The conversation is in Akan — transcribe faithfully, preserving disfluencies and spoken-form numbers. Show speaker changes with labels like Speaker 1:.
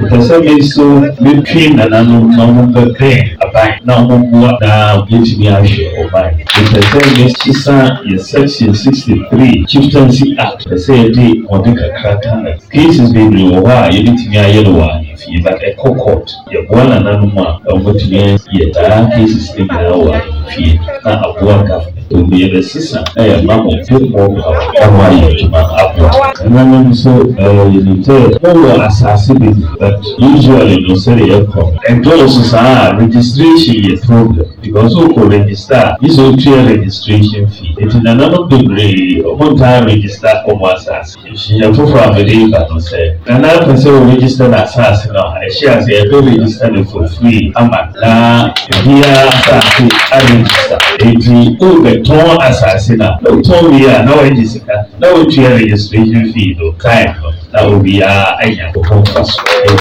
Speaker 1: Pese me so between na nanu na mo bebe aban na mo bua na yetimi ahwe oban. Pese me sisa ye section sixty-three Chieftaincy Act. Pese di odika krakana. Cases be no wa yetimi ayelo wa fi but a court ye bwana nanu ma omotimi ye da cases be na wa fi na abua ka to be the sister eh mamo people power yetuma abua. And so uh you tell all assassin but usually no say they come and those are registration is problem because who could register is a clear registration fee. It is another degree one time register come assassin. She have to from the no say another person register assassin now she has a register for free ama na here assassin register it go beton assassin now to we are now register now we registration fee no time that will be a anya ko